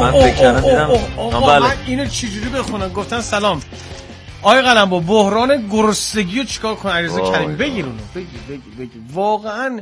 من فکر کردم دیدم من اینو چجوری بخونم؟ گفتن سلام آقای قلمبو، بحران گرسنگی رو چیکار کنم؟ علیرضا کریمی بگیر اونو، بگیر. واقعا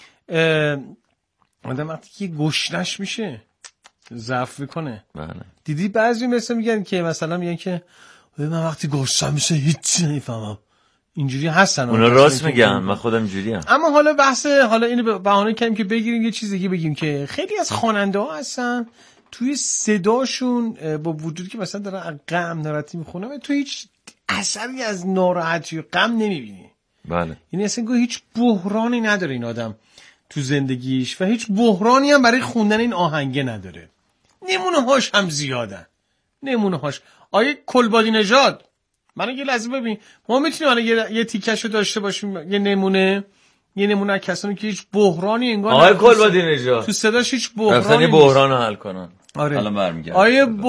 آدم وقتی که گشنش میشه ضعف میکنه. بله. دیدی بعضی مثلا میگن که مثلا میگن که من وقتی گشنم میشه هیچ نمیفهمم. اینجوری هستن. اونا راست میگن، من خودم جوریم. اما حالا حالا اینو بهانه کردیم که بگیریم یه چیزی که بگیم که خیلی از خواننده ها هستن توی صداشون با وجودی که مثلا دارن غم ناراحتی میخونن تو هیچ اثری از ناراحتی و غم نمیبینی. بله. یعنی اصلا هیچ بحرانی نداره این آدم تو زندگیش و هیچ بحرانی هم برای خوندن این آهنگه نداره. نمونه هاش هم زیادن. نمونه هاش آیه کلبادی نژاد، منو یه لحظه ببین، ما میتونیم الان یه تیکشو داشته باشیم، یه نمونه از کسانی که هیچ بحرانی انگار آیه کلبادی نژاد تو صداش هیچ بحرانی نیست. بحرانو حل کنن. آره. الان برمیگردم.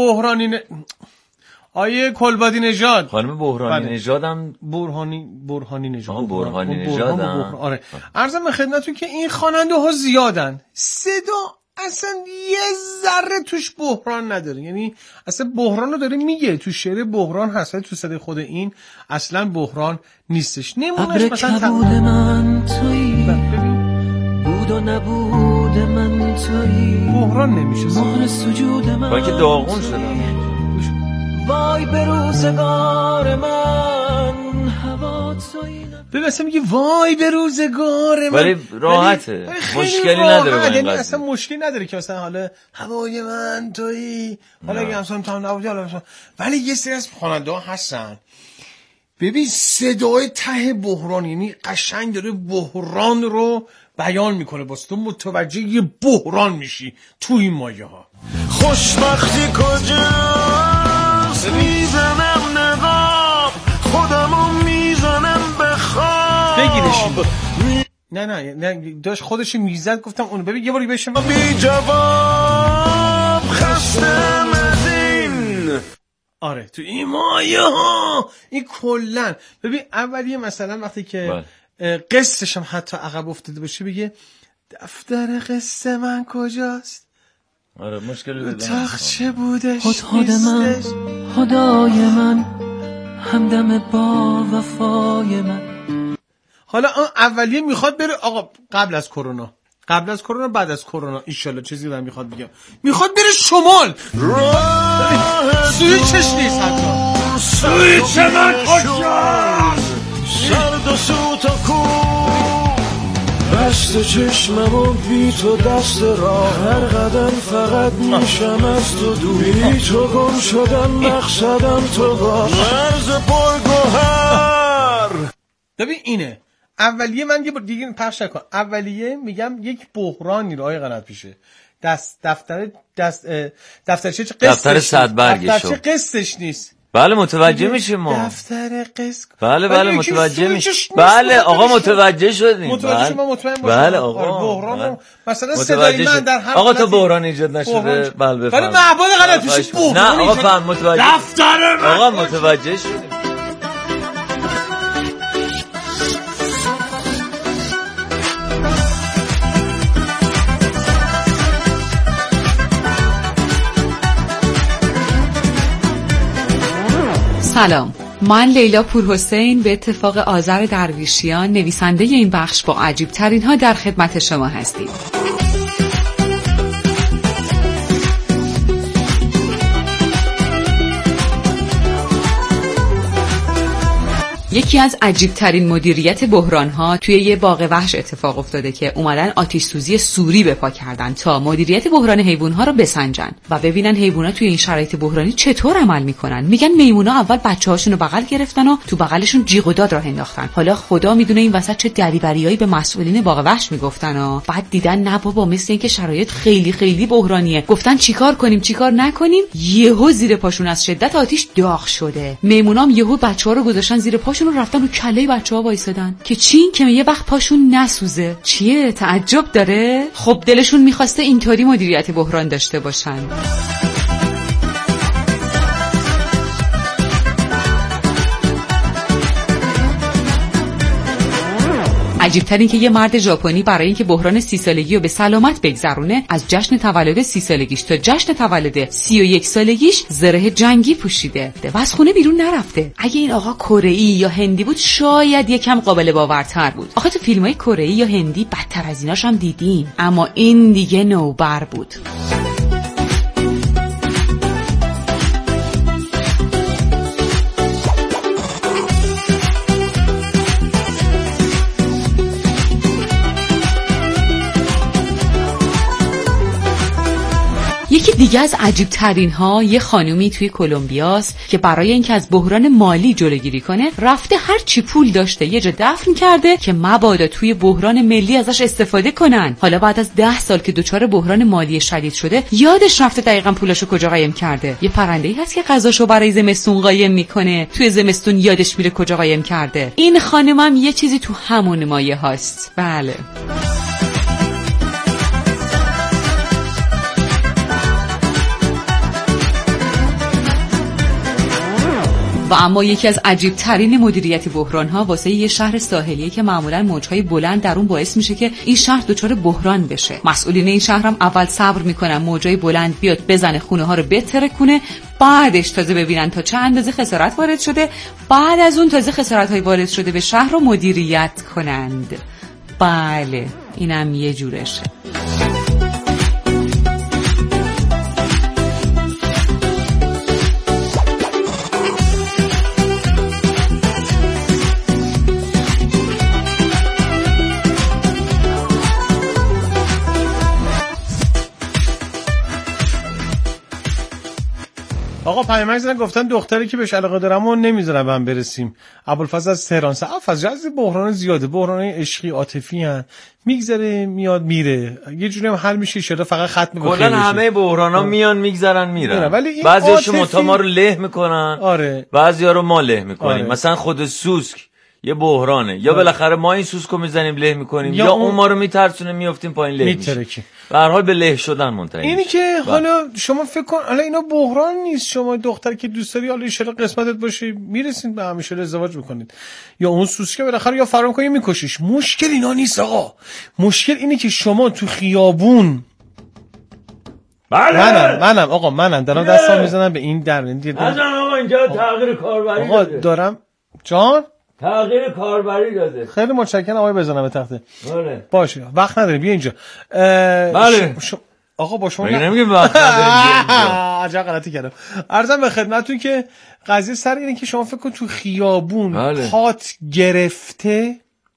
آیه کلبادی نژاد، خانم بحرانی نژادم برهانی نژاد. آره. عرضم به خدمتتون که این خواننده ها زیادن، صدا اصلا یه ذره توش بحران نداره. یعنی اصلا بحران رو داره میگه، تو شعر بحران هست ولی تو صدای خود این اصلا بحران نیستش. نمونهش مثلا من تویی، بود و نبود من تویی، بحران نمیشه. مهر سجود من با که داغون شدم. وای به روزگار من هوا تویی. ببین اصلا میگه وای به روزگار من، ولی راحته، مشکلی نداره. یعنی اصلا مشکلی نداره که مثلا حالا هوای من تویی، حالا اگه اصلا تا نبودی حالا. ولی یه سری از خواننده ها هستن ببین صدای ته بحران، یعنی قشنگ داره بحران رو بیان میکنه، واسه تو متوجه یه بحران میشی تو این مایه ها. خوشبختی کجاست میزنم نقاب، خودمو میزنم به خواب. بگیرش. نه داشت خودش میزد، گفتم اونو ببین یه باری بشم بی جواب خستم از این. آره تو این مایه ها این کلن. ببین اولیه مثلا وقتی که قصهش هم حتی عقب افتاده باشه بگه دفتر قصه من کجاست. آره مشکل تاخچه بودش هدهد من، خدای من، همدم با وفای من. حالا اولیه میخواد بره آقا قبل از کرونا بعد از کرونا ایشالله چیزی دارم میخواد بگم، میخواد بره شمال. سویچش نیست حتی. سویچ من کجاست؟ سرد و سوت و کو بست چشممو بی تو دست راه، هر قدم فقط میشم از تو دور، بی تو گم شدم مقصدم تو باش، مرز پرگوهر. ببین اینه اولیه. من یه بار دیگه پخش نکن. اولیه میگم یک بحرانی رو آقای قنات پیشه دفتر 100 برگشو قصدش نیست. بله متوجه میشیم ما. دفتر قصد. بله متوجه میشیم. بله آقا متوجه شدیم. بله آقا. بحران مثلا صدای من در هر آقا تو بحران ایجاد نشده. بله بفرمایید. ولی محبوب قنات پیشه بحران. نه آقا فهم متوجه. دفتر من آقا متوجه شدیم. سلام، من لیلا پورحسین به اتفاق آذر درویشیان نویسنده این بخش با عجیب ترین ها در خدمت شما هستیم. یکی از عجیب‌ترین مدیریت بحران‌ها توی یه باغ وحش اتفاق افتاده که اومدن آتش سوزی سوری به پا کردن تا مدیریت بحران حیوان‌ها رو بسنجن و ببینن حیوانات توی این شرایط بحرانی چطور عمل میکنن. میگن میمونا اول بچه‌هاشون رو بغل گرفتن و تو بغلشون جیغ و داد راه انداختن. حالا خدا میدونه این وسط چه دریوریایی به مسئولین باغ وحش میگفتن و بعد دیدن نه بابا، مثل اینکه شرایط خیلی خیلی بحرانیه. گفتن چیکار کنیم چیکار نکنیم. یهو زیر پاشون از شدت آتش داغ شده. میمونام یهو بچه‌ها رو گذاشتن زیر پاشون و رفتن رو کله بچه‌ها وایسادن که چین که یه وقت پاشون نسوزه. چیه تعجب داره؟ خب دلشون می‌خواسته اینطوری مدیریت بحران داشته باشن. عجیب‌تر این که یه مرد ژاپنی برای اینکه بحران 30 سالگی رو به سلامت بگذرونه از جشن تولد 30 سالگیش تا جشن تولد 31 سالگیش زره جنگی پوشیده و از خونه بیرون نرفته. اگه این آقا کره‌ای یا هندی بود شاید یکم قابل باورتر بود. آخه تو فیلم‌های کره‌ای یا هندی بدتر از ایناش هم دیدیم، اما این دیگه نوبر بود. یکی دیگه از عجیب ترین ها یه خانومی توی کلمبیاست که برای اینکه از بحران مالی جلوگیری کنه رفته هر چی پول داشته یه جا دفن کرده که مبادا توی بحران ملی ازش استفاده کنن. حالا بعد از 10 سال که دچار بحران مالی شدید شده یادش رفته دقیقاً پولاشو کجا قایم کرده. یه پرنده‌ای هست که غذاشو برای زمستون قایم میکنه، توی زمستون یادش میره کجا قایم کرده. این خانمم یه چیزی تو همون مایه هاست. بله. و اما یکی از عجیب ترین مدیریت بحران ها واسه یه شهر ساحلیه که معمولا موجهای بلند در اون باعث میشه که این شهر دچار بحران بشه. مسئولین این شهر هم اول صبر میکنن موجای بلند بیاد بزنه خونه ها رو بترکونه، بعدش تازه ببینن تا چه اندازه خسارت وارد شده، بعد از اون تازه خسارت های وارد شده به شهر رو مدیریت کنند. بله اینم یه جورشه. آقا پیامک زدن گفتن دختری که بهش علاقه دارم و نمیذارم من برسیم. ابوالفضل از تهران. ابوالفضل از بحران زیاده، بحران عشقی عاطفی ان، میگذره میاد میره، یه جوری هم حل میشه شده فقط ختم میکنه. کلا همه بحرانا میان میگذرن میرن. بعضیاشو ما رو له میکنن، آره بعضیا رو ما له میکنیم. آره. مثلا خود سوسک یه بحرانه، یا بالاخره ما این سوسکو میزنیم له میکنیم یا اون ما رو میترسونه میافتیم پایین له میشه. به هر حال به له شدن منتهی. اینی که حالا شما فکر کن حالا اینا بحران نیست، شما دختر که دوست داری حالا ان شاء الله قسمتت باشه میرسین به همیشه ازدواج میکنید، یا اون سوسکه بالاخره یا فرام کنی میکشیش. مشکل اینا نیست آقا، مشکل اینه که شما تو خیابون منم آقا منم دارم دستام میزنم به این در آقا اینجا تغییر کاربری آقا دارم جان تغییر کاربری داده. خیلی متشکرم آقای بزنم به تخته. بله باشه وقت نداریم بیا اینجا. بله آقا با شما نمیگم وقت نداریم. عجب غلطی کردم. عرضم به خدمتتون که قضیه سر اینه که شما فکر کن تو خیابون پات گرفته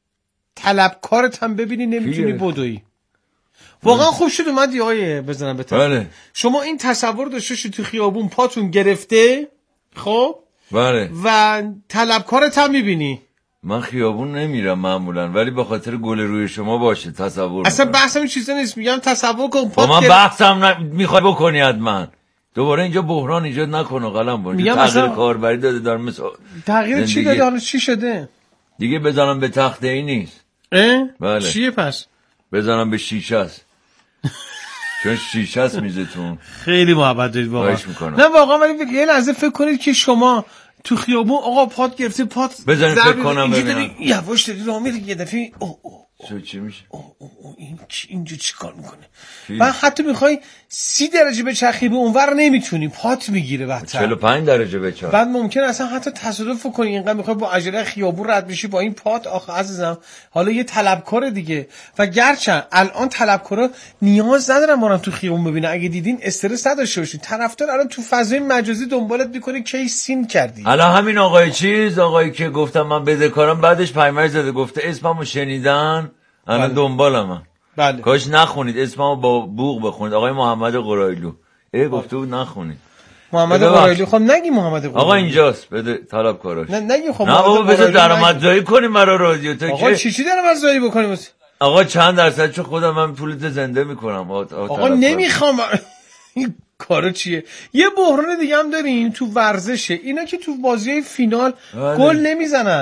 طلبکارت هم ببینی نمیتونی بدوی. واقعا خوب شد اومدی آقای بزنم به تخته. شما این تصور داشته تو خیابون پاتون گرفته خب بله و طلبکارت هم میبینی. من خیابون نمیرم معمولا، ولی به خاطر گل روی شما باشه تصور اصلا بحثم این چیزا نیست، میگم تصور کن پات من بحثم میخوای بکنی حتما دوباره اینجا بحران ایجاد نکنه قلم بون. تغییر کاربری داده دارم مثل تغییر چی داده؟ حالا چی شده دیگه؟ بزنم به تخته ای نیست. بله چیه پس؟ بزنم به شیشه است چون شیشه است میزتون. خیلی محبت دارید واقعا. نه واقعا ولی یه لحظه فکر کنید که شما تو خیابون آقا پات گرفته پات بزنید فکر کنم ببینم یواش داری راه میری یه دفعه چی میشه؟ این اینجا چی کار میکنه؟ و حتی میخوای 30 درجه بچرخی به اونور نمیتونی، پات میگیره بدتر 45 درجه بچرخ. بعد ممکن اصلا حتی تصادف کنی، اینقدر میخوای با عجله خیابون رد بشی با این پات. آخه عزیزم حالا یه طلبکار دیگه، و گرچه الان طلبکارا نیاز ندارن ما رو تو خیابون ببینن، اگه دیدین استرس نداشته باشین. طرفدار الان تو فضای مجازی دنبالت میکنه کی سین کردی. الان همین آقایی که گفتم من بدهکارم بعدش پیامک زده گفته اسممو شنیدن الان دنبالم. بله. کاش نخونید اسممو با بوق بخونید. آقای محمد قرایلو گفته بود نخونید. محمد قرایلو خب نگی محمد قرایلو آقا اینجاست بده طلبکاراش. نه نگی خب نه بابا بذار درآمدزایی کنیم برای رادیو. تو آقا چی درآمدزایی بکنیم؟ آقا چند درصد چه خودم من پولت زنده میکنم. آقا نمیخوام. این کارو چیه؟ یه بحران دیگه هم داریم تو ورزشه. اینا که تو بازی فینال گل نمیزنن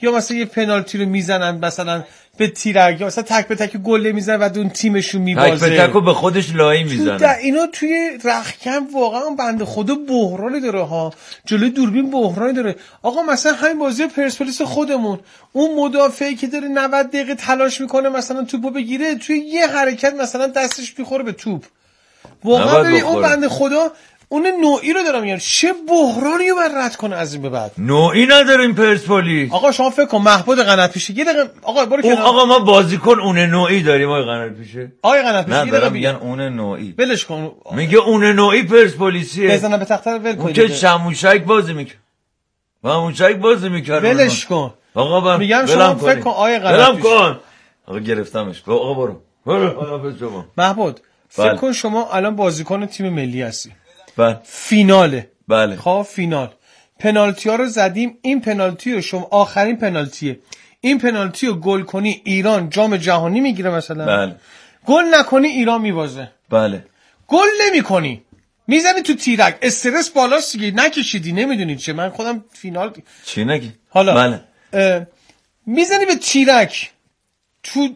یا مثلا یه پنالتی رو میزنن مثلا به تیرک، یا مثلا تک به تک گل میزنن و اون تیمشون میبازه، تک به تکو به خودش لایی میزنن. اینا توی رختکن واقعا بنده خدا بحرانی داره ها، جلوی دوربین بحرانی داره. آقا مثلا همین بازی پرسپولیس خودمون، اون مدافعی که داره 90 دقیقه تلاش میکنه مثلا توپو بگیره، توی یه حرکت مثلا دستش میخوره به توپ، واقعا ببین اون بنده خدا اون نوعی رو دارم میگم، چه بحرانی رو رد کنه از این به بعد. نوعی نداریم پرسپولیس. آقا شما فکر کن محمود قناتپیشه یه دقیقه آقا برو کنار. آقا ما بازیکن اون نوعی داریم آقا قناتپیشه. آقا قناتپیشه نه دارم میگن اون نوعی. ولش کن. میگه اون نوعی پرسپولیسیه. بزنم به تخته ول کن. که شموشک بازی میکنه. شموشک بازی میکنه. ولش کن. آقا میگم شما فکر کن آقا قناتپیشه. ولم کن. آقا گرفتمش. آقا برو. خداحافظ شما. محمود فکر کن شما الان بازیکن تیم ملی هستی. بله. فیناله. بله. خب فینال. پنالتی ها رو زدیم، این پنالتی رو شما آخرین پنالتیه. این پنالتی رو گل کنی ایران جام جهانی میگیره مثلا. بله. گل نکنی ایران میبازه. بله. گل نمیکنی. میزنی تو تیرک، استرس بالاست دیگه، نکشیدی نمیدونید چه، من خودم فینال چی نگی؟ حالا بله. میزنی به تیرک تو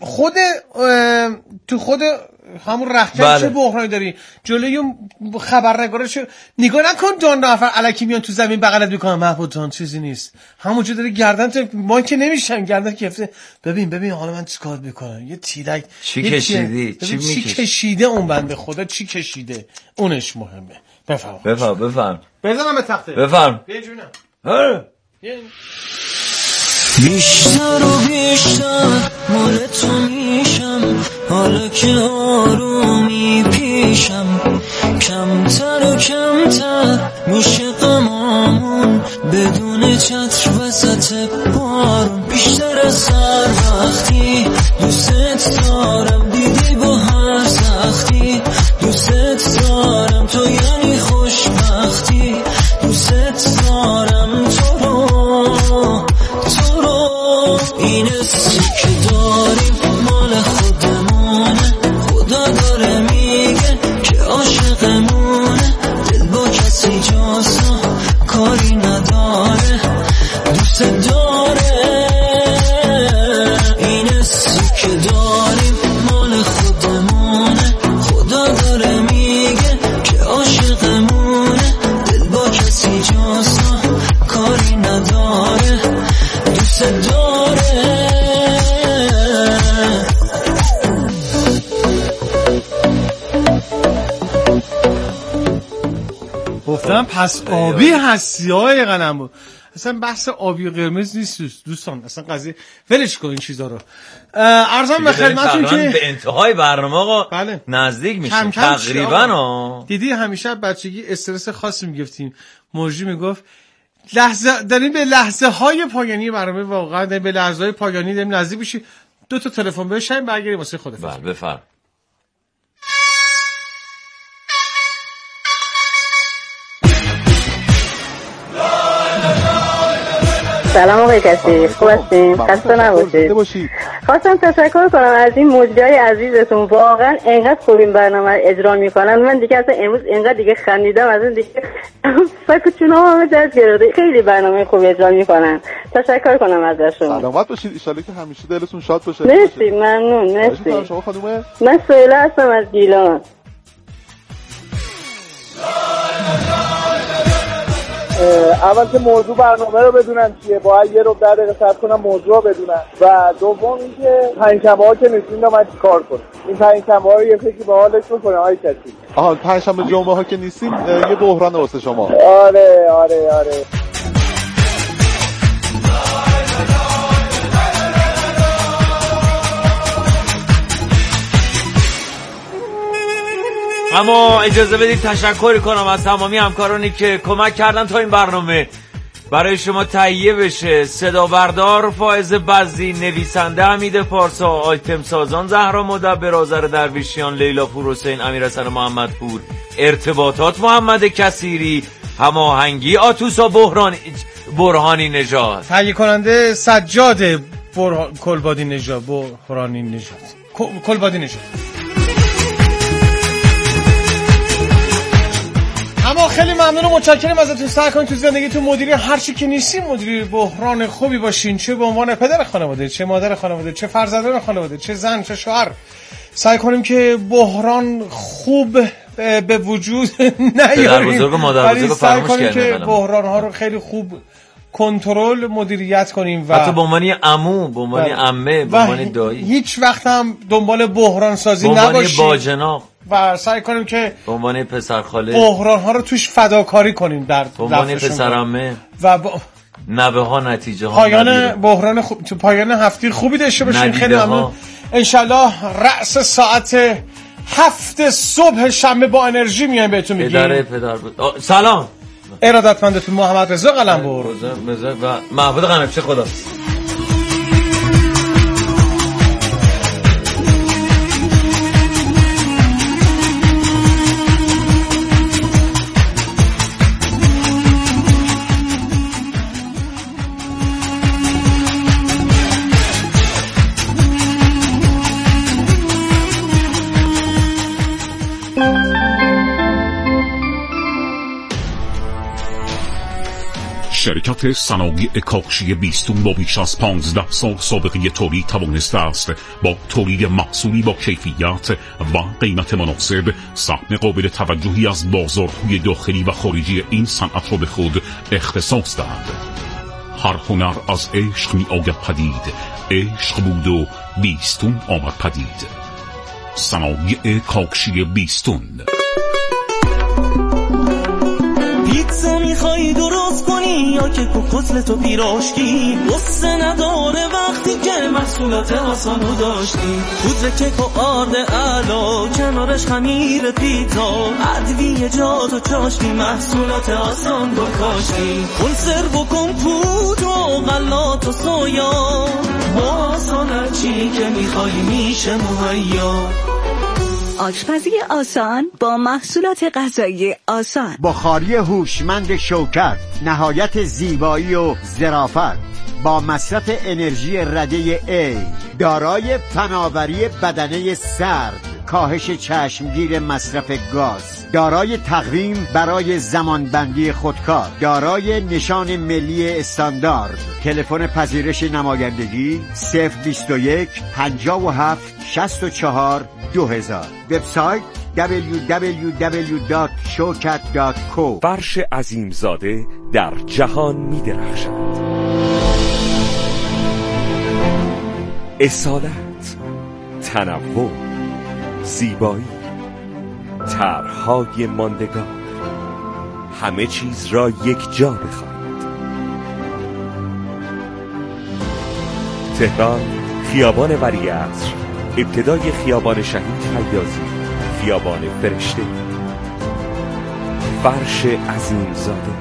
خود همون رختکن. بله. چه بحرانی داری جلوی خبرنگارا، چه نگاه نکن دو نفر الکی میان تو زمین بغلت میکنن محمود جان چیزی نیست، همونجا داری گردن ما که نمیشن گردن گرفته. ببین حالا من چیکار میکنم، یه تیرک چی کشیدی، چی کشیده اون بنده خدا، چی کشیده اونش مهمه. بفهم بزنم به تخته. بفهم یه جونم. بیشتر و بیشتر مال تو میشم، حالا که آرومی پیشم، کمتر و کمتر میشه غمامون بدون چتر وسط بارون. بیشتر از هر وقتی دوست دارم، دیدی با هر سختی دوست دارم، تو یعنی خوشبختی، دوست دارم تو رو این حسی که داریم مال خودمونه، خدا داره میگه که عاشقمونه، دل با کسی جاسا کاری نداره، دوست داره. این حسی که داریم مال خودمونه، خدا داره میگه که عاشقمونه، دل با کسی جاسا کاری نداره، دوست داره. گفتم پس آبی هستی های قلم بود. اصلا بحث آبی و قرمز نیست دوستان، اصلا قضیه ولش کن این چیزا رو. عرضم به خدمتتون که به انتهای برنامه آقا بله. نزدیک میشیم تقریبا. دیدی همیشه بچگی استرس خاصی میگفتیم، موجی میگفت داریم به لحظه های پایانی برنامه، واقعا داریم به لحظه های پایانی داریم نزدیک میشیم. 2 تا تلفن بشیم برگردیم واسه خودت. بله بفرم. سلام آقای کسی، خوب هستین؟ خسته نباشید. خواستم تشکر کنم از این مجریای عزیزتون، واقعا انقدر خوب این برنامه اجرا میکنن، من دیگه اصلا امروز انقدر دیگه خندیدم از این دیگه فکر چونم همه درد گرفته، خیلی برنامه خوب اجرا میکنن. تشکر کنم ازشون. سلامت باشید، ان شاءالله که همیشه دلتون شاد باشه. مرسی، ممنون. مرسی. شما خانومه؟ من سهیله هستم از گیلان. اول که موضوع برنامه رو بدونن چیه، باید یه رو 10 دقیقه صبر کنم موضوع رو بدونن، و دوم اینکه پنجشنبه ها که نیستیم من چیکار کنم، این پنجشنبه ها رو یه فکری به حالش بکنه های کسی. آها پنجشنبه جمعه ها که نیستیم یه بحران واسه شما. آره. اما اجازه بدید تشکر کنم از تمامی همکارانی که کمک کردن تا این برنامه برای شما تهیه بشه. صدا بردار فائز بزی، نویسنده حمید پارسا، آیتم سازان زهرا مدبر، آذر درویشیان، لیلا پورحسین، امیرحسن محمدپور، ارتباطات محمد کثیری، هماهنگی آتوسا برهانی نژاد، تهیه کننده سجاد کلبادی نژاد. اما خیلی ممنون و متشکرم ازتون. سعی کنید تو زندگیتون مدیری هر چی که نیستین مدیری بحران خوبی باشین، چه به عنوان پدر خانواده، چه مادر خانواده، چه فرزندان خانواده، چه زن، چه شوهر. سعی کنیم که بحران خوب به وجود نیاریم، ولی سعی کنیم که بحران ها رو خیلی خوب کنترل مدیریت کنیم و حتی به عنوان عمو، به عنوان عمه، به عنوان دایی، هیچ وقت هم دنبال بحران سازی نباشیم، با جناق، و سعی کنیم که به عنوان پسر خاله بحران ها رو توش فداکاری کنیم در به عنوان پسر عمه و نوه ها نتیجه ها پایان بحران خوب، تو پایان هفته خوبی داشته باشیم. خیلی ممنون. انشالله رأس ساعت 7 صبح شنبه با انرژی میایم بهتون میگیم. پدر سلام. ارادتمندتون محمد رضا قلمبر و محمود قنفچه. خدا شرکت صنایع کاغشی بیستون با بیش از 15 سال سابقه تولید توانسته است با تولید محصولی با کیفیت و قیمت مناسب سهم قابل توجهی از بازارهای داخلی و خارجی این صنعت را به خود اختصاص دهد. هر هنر از عشق می آید پدید، عشق بود و بیستون آمد پدید. صنایع کاغشی بیستون. پیتزا میخوای درست کنی یا که کتلت و پیراشکی؟ قصه نداره وقتی که محصولات آسانو داشتی. پودر کیک و آرد اعلا، کنارش خمیر پیتزا، ادویجات و چاشنی، محصولات آسان با کاشتی. کنسرو و کمپوت و غلات و سویا، با آسان هرچی که میخوای میشه مهیا. آشپزی آسان با محصولات غذایی آسان. بخاری هوشمند شوکت، نهایت زیبایی و ظرافت، با مصرف انرژی رده A، دارای فناوری بدنه سرد، کاهش چشمگیر مصرف گاز، دارای تقویم برای زمانبندی خودکار، دارای نشان ملی استاندارد. تلفن پذیرش نمایندگی 021 57 64 2000. وبسایت www.showkat.co. فرش عظیمزاده در جهان می درخشد. اصالت، تنوع، زیبایی، طرح‌های ماندگار، همه چیز را یک جا بخواهید. تهران، خیابان ولیعصر، ابتدای خیابان شهید فیاضی، خیابان فرشته. فرش عظیمزاده.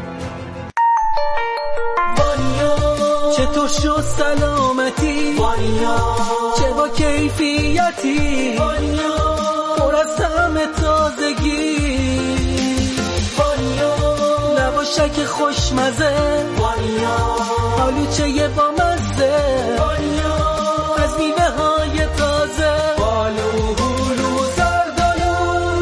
چطور شد سلامتی؟ چه با کیفیتی؟ پر از همه تازگی، لواشک خوشمزه، آلوچه با مزه، از میوه های تازه، بالو هلو زردالو،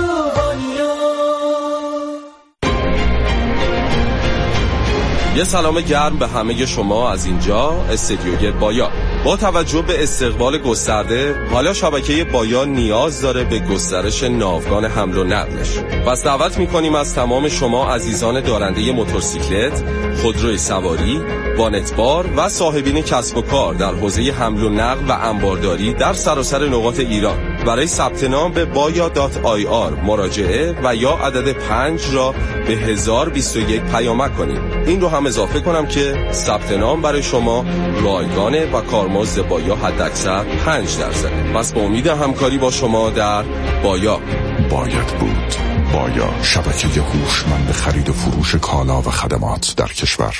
یه سلام گرم به همه شما از اینجا استدیوی بایا. با توجه به استقبال گسترده، حالا شبکه بایا نیاز داره به گسترش ناوگان حمل و نقلش. پس دعوت می‌کنیم از تمام شما عزیزان دارنده موتورسیکلت، خودروی سواری، وانتبار و صاحبین کسب و کار در حوزه حمل و نقل و انبارداری در سراسر نقاط ایران برای ثبت نام به baya.ir مراجعه و یا عدد 5 را به 1021 پیامک کنید. این رو هم اضافه کنم که ثبت نام برای شما رایگانه و کارمزد بایا حداکثر 5%. پس با امید همکاری با شما در بایا. باید بود. بایا، شبکه هوشمند خرید و فروش کالا و خدمات در کشور.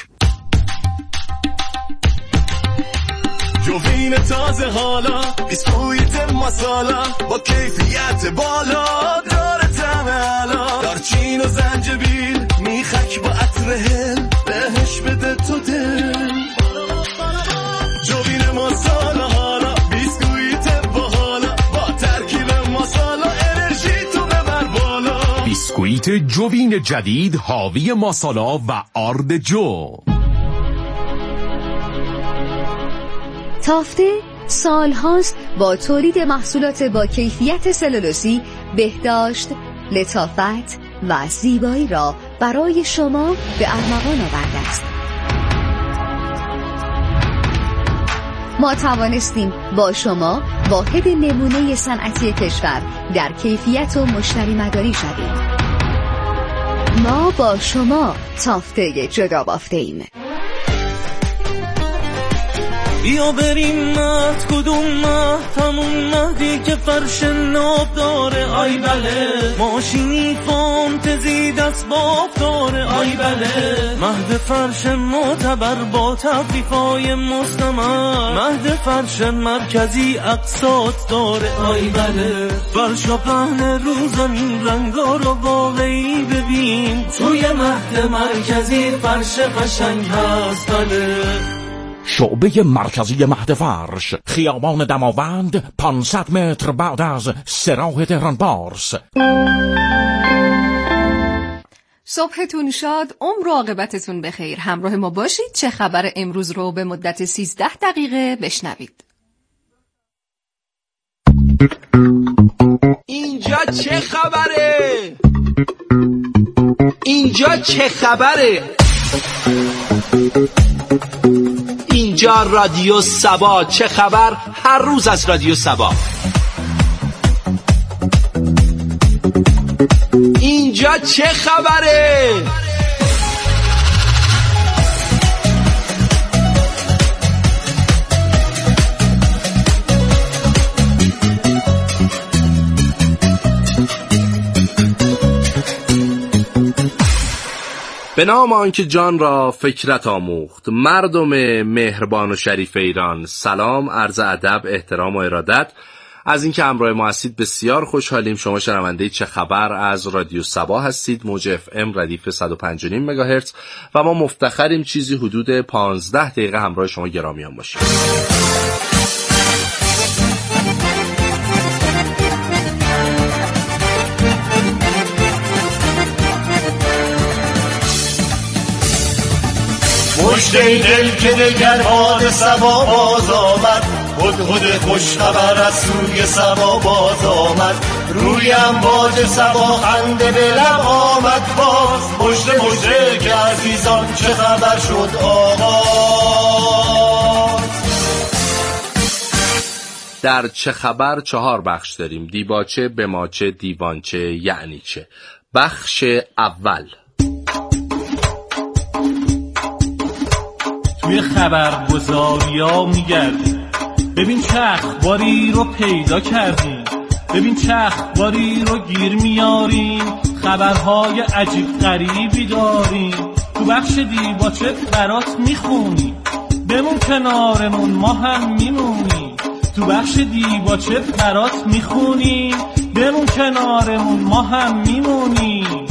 جوین تازه حالا، بیسکویت مسالا با کیفیت بالا، داره طعم علا، دارچین و زنجبیل، میخک با عطر هل، بهش بده تو دل. جوین مسالا حالا، بیسکویت با حالا، با ترکیب مسالا انرژی تو ببر بالا. بیسکویت لیست جوین جدید حاوی ماسالا و آرد جو. تافته سال هاست با تولید محصولات با کیفیت سلولوزی، بهداشت، لطافت و زیبایی را برای شما به ارمغان آورده است. ما توانستیم با شما واحد نمونه صنعتی کشور در کیفیت و مشتری مداری شویم. ما با شما تافته جدا بافته ایم. بیا بریم مهد، کدوم مهد؟ همون مهدی که فرش ناب داره، آی بله. ماشینی فانتزی دست باب داره، آی بله. مهد فرش معتبر با تخفیفای مستمر، مهد فرش مرکزی اقساط داره، آی بله. فرشا پهن رو زمین، رنگا رو واقعی ببین، توی مهد مرکزی فرش قشنگ هست، بله. شعبه مرکزی مهد فرش، خیابان دماوند، 500 متر بعد از سراح تهران پارس. صبحتون شاد، عمر و عاقبتتون بخیر. همراه ما باشید. چه خبر امروز رو به مدت 13 دقیقه بشنوید. اینجا چه خبره؟ اینجا چه خبره؟ اینجا رادیو سبا. چه خبر؟ هر روز از رادیو سبا. اینجا چه خبره؟ به نام آنکه جان را فکرت آموخت، مردم مهربان و شریف ایران، سلام، عرض ادب، احترام و ارادت از اینکه همراه ما هستید. بسیار خوشحالیم. شما شنونده چه خبر از رادیو سبا هستید، موج اف ام ردیف 105.5 مگاهرتز و ما مفتخریم چیزی حدود 15 دقیقه همراه شما گرامیان باشیم. پشت ای دل که دگر باد سبا باز آمد، هدهد خوش خبر از سوی سبا باز آمد. روی امواج سبا خنده به لب آمد باز، مژده که عزیزان چه خبر شد آغاز. در چه خبر 4 بخش داریم: دیباچه، بماچه، دیوانچه، یعنی چه. بخش اول: توی خبرگزاریا میگردیم، ببین چه اخباری رو پیدا کردیم، ببین چه اخباری رو گیر میاریم، خبرهای عجیب غریبی داریم. تو بخش دیباچه برات میخونیم، بمون کنارمون ما هم میمونیم. تو بخش دیباچه برات میخونیم، بمون کنارمون ما هم میمونیم.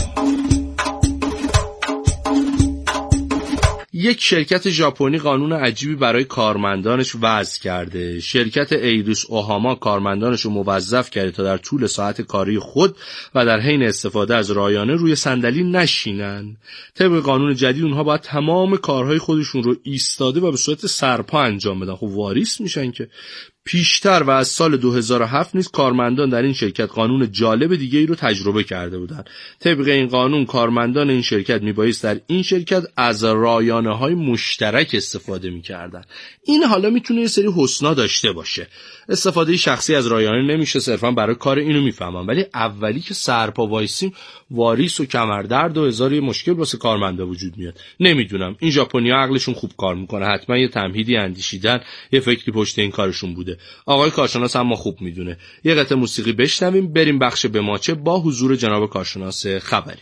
یک شرکت ژاپنی قانون عجیبی برای کارمندانش وضع کرده. شرکت ایروس اوهاما کارمندانش رو موظف کرده تا در طول ساعت کاری خود و در حین استفاده از رایانه روی صندلی نشینن. طبق قانون جدید اونها باید تمام کارهای خودشون رو ایستاده و به صورت سرپا انجام بدن. خب واریس میشن که. پیشتر و از سال 2007 نیز کارمندان در این شرکت قانون جالب دیگه ای رو تجربه کرده بودند. طبق این قانون کارمندان این شرکت میبایست در این شرکت از رایانه‌های مشترک استفاده میکردن. این حالا میتونه یه سری حسنا داشته باشه. استفاده شخصی از رایانه نمیشه صرفا برای کار اینو میفهمم، ولی اولی که سرپا وایسیم واریس و کمردرد و هزار مشکل واسه کارمندا وجود میاد. نمیدونم این ژاپنی‌ها عقلشون خوب کار میکنه، حتما یه تمهیدی اندیشیدن، یه فکری پشت این کارشون بوده. آقای کارشناس هم ما خوب میدونه. یه قطعه موسیقی بشنویم، بریم بخش بماچه با حضور جناب کارشناس خبری.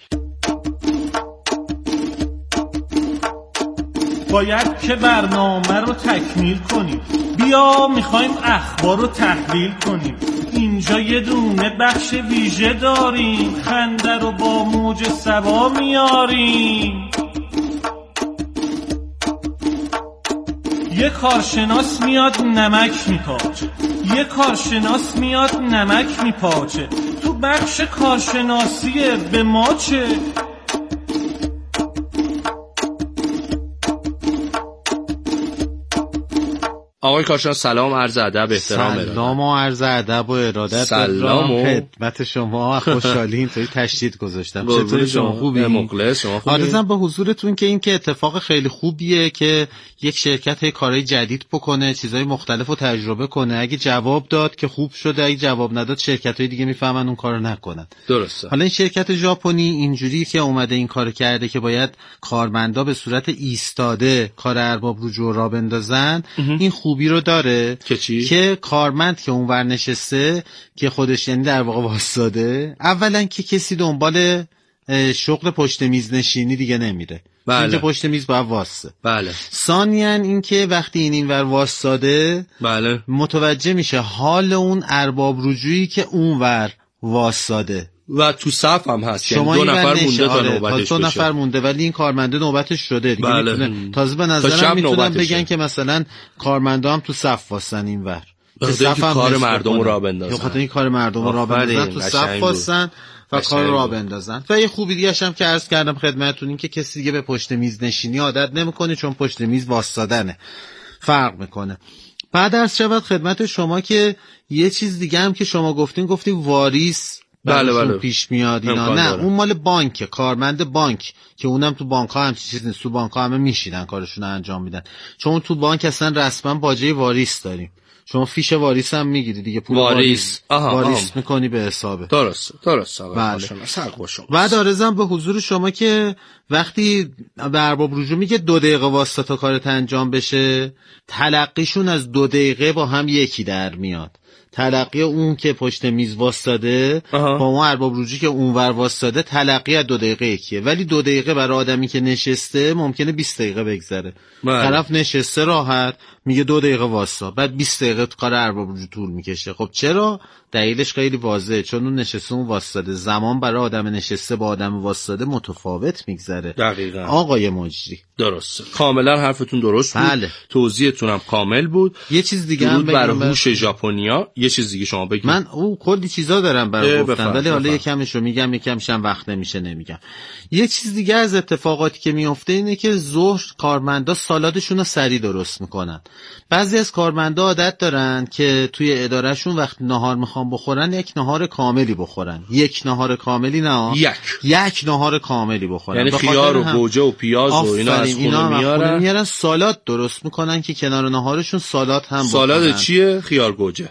باید که برنامه رو تکمیل کنیم، بیا میخوایم اخبار رو تحلیل کنیم. اینجا یه دونه بخش ویژه داریم، خنده رو با موج سبا میاریم. یه کارشناس میاد نمک میپاچه، یه کارشناس میاد نمک میپاچه. تو بخش کارشناسیه، به ما چه؟ آقای کارشناس سلام، عرض ادب، احترام. سلام و عرض ادب و ارادت. سلام و خدمت شما. خوشحالی اینطوری تشدید گذاشتم. چطوری شما؟ خوبی؟ مخلص. شما خوبی؟ آرزوام به حضورتون که این که اتفاق خیلی خوبیه که یک شرکت کارهای جدید بکنه، چیزهای مختلف رو تجربه کنه. اگه جواب داد که خوب شده، اگه جواب نداد شرکت‌های دیگه میفهمن اون کارو نکنن. درسته. حالا این شرکت ژاپنی اینجوری که اومده این کارو کرده که باید کارمندا به صورت ایستاده کار ارباب رجوع را بندازن، این خوبی رو داره که چی؟ که کارمند که اونور نشسته که خودش یعنی در واقع واسطاده، اولا که کسی دنبال شغل پشت میز نشینی دیگه نمیره. بله. اینجا پشت میز باید واسه. بله. ثانیاً این که وقتی اینور واسطاده، بله، متوجه میشه حال اون ارباب رجوعی که اونور واسطاده و تو صف هم هست. شما یعنی 2 نفر مونده تا نوبتش بشه. 2 نفر مونده ولی این کارمنده نوبتش شده دیگه. بله. تازه به نظرم میتونن بگن که مثلا کارمندا هم تو صف واسن اینور که صف هم کار مردم را بندازن. یا خاطر این کار مردم را بندازن تو صف واسن و کار را بندازن. و یه خوبی دیگه هم که عرض کردم خدمتتون این که کسی دیگه به پشت میز نشینی عادت نمیکنه، چون پشت میز واسادنه فرق میکنه. بعد عرض شود خدمت شما که یه چیز دیگه هم که شما گفتین واریس بله پیش میاد اینا. نه اون مال بانکه، کارمند بانک که اونم تو بانک ها هم چیز نیست. تو بانک ها همه میشینن کارشون رو انجام میدن، چون تو بانک اصلا رسما باجه واریس داریم. شما فیش واریس هم میگیری دیگه، پول واریس میکنی به حسابه. درست بله. بعد آرزوام به حضور شما که وقتی به ارباب رجوع میگه 2 دقیقه واسطه تا کارت انجام بشه، تلقیشون از 2 دقیقه با هم یکی در میاد. تلقی اون که پشت میز واسطاده با اون ارباب رجوعی که اونور واسطاده تلقی از 2 دقیقه یکیه، ولی 2 دقیقه برای آدمی که نشسته ممکنه 20 دقیقه بگذره. طرف نشسته راحت میگه 2 دقیقه واسطا، بعد 20 دقیقه کار ارباب رجوع طول میکشه. خب چرا؟ دلیلش خیلی واضحه، چون اون نشسته اون واسطاده. زمان برای آدم نشسته با آدم واسطاده متفاوت میگذره. دقیقاً آقای مجری درسته، کاملا حرفتون درست بود. بله. توضیحتون هم کامل بود. یه چیز دیگه هم بر هوش ژاپنیا. یه چیز دیگه شما بگید. من کلی چیزا دارم برای گفتن، ولی حالا یکمشو میگم، یکمش هم وقت نمیشه نمیگم. یه چیز دیگه از اتفاقاتی که میفته اینه که ظهر کارمندا سالادشون رو سریع درست میکنن. بعضی از کارمندا عادت دارن که توی ادارهشون وقت نهار میخوان بخورن یک نهار کاملی بخورن. یک نهار کاملی نه، یک نهار کاملی بخورن. یعنی خیار و گوجه و پیاز و اینا از خونه میارن سالاد درست میکنن که کنار نهارشون سالاد هم سالاد بخورن. چیه؟ خیار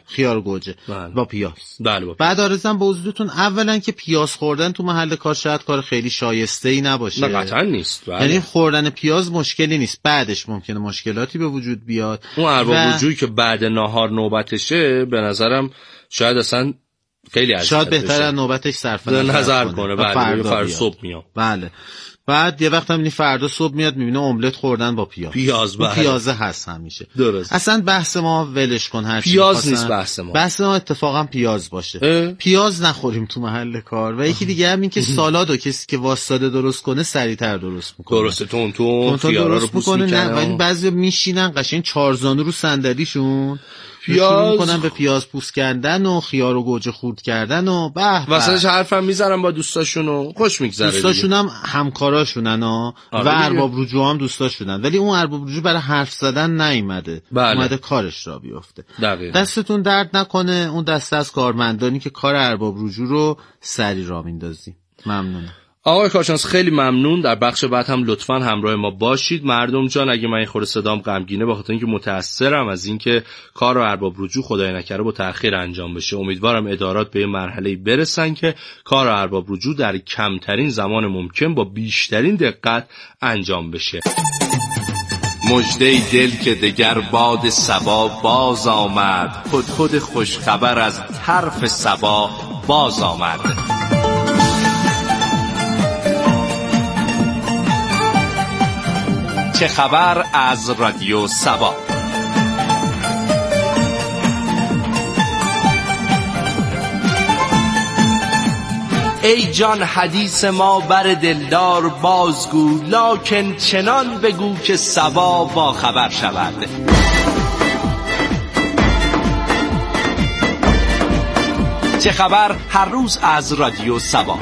گوجه با پیاز. بله. بعد آرزوام به حضورتون اولا که پیاز خوردن تو محل کار شاید کار خیلی شایسته‌ای نباشه. نه قطعا نیست. یعنی خوردن پیاز مشکلی نیست، بعدش ممکنه مشکلاتی به وجود بیاد. اون ارباب رجوعی که بعد نهار نوبتشه به نظرم شاید اصلا خیلی اذیت شاید بهتره نوبتش صرف نظر کنه. بله فردا صبح میاد. بله. بعد یه وقت هم فردا صبح میاد میبینه املت خوردن با پیاز. بله. پیازه هست همیشه. درست. اصلا بحث ما ولش کن، هر پیاز نیست بحث ما اتفاقا پیاز باشه. پیاز نخوریم تو محل کار. و یکی دیگه هم این که سالادو کسی که واسطاده درست کنه سریعتر درست میکنه. درسته، تون خیارا رو پوست میکنه. ولی بعضی میشینن قشنگ 4 زانو رو صندلیشون شروع میکنن به پیاز پوست کردن و خیار و گوجه خورد کردن و واسهش حرفم میذارن با دوستاشون و خوش میگذره. دوستاشون هم همکاراشونن و ارباب رجوع هم دوستاشونن، ولی اون ارباب رجوع برای حرف زدن نیومده. اومده کارش را بیفته. دستتون درد نکنه اون دسته از کارمندانی که کار ارباب رجوع رو سری را میندازی. ممنونم. آقای کارشناس خیلی ممنون. در بخش بعد هم لطفاً همراه ما باشید. مردم جان، اگه من این خورده صدام غمگینه بخاطر اینکه متأثرم از اینکه کار ارباب رجوع خدای نکره با تأخیر انجام بشه. امیدوارم ادارات به مرحله‌ای برسن که کار ارباب رجوع در کمترین زمان ممکن با بیشترین دقت انجام بشه. مژده دل که دگر باد صبا باز آمد، خود خوش خبر از طرف صبا باز آمد. چه خبر از رادیو سبا؟ ای جان حدیث ما بر دلدار بازگو، لکن چنان بگو که سبا با خبر شود. چه خبر هر روز از رادیو سبا.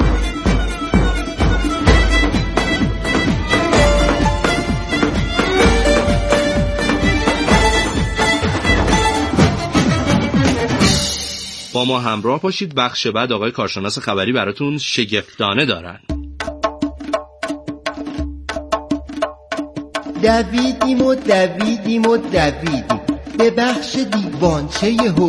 با ما همراه باشید. بخش بعد آقای کارشناس خبری براتون شگفتانه دارن. دویدیم به بخش دیوانچه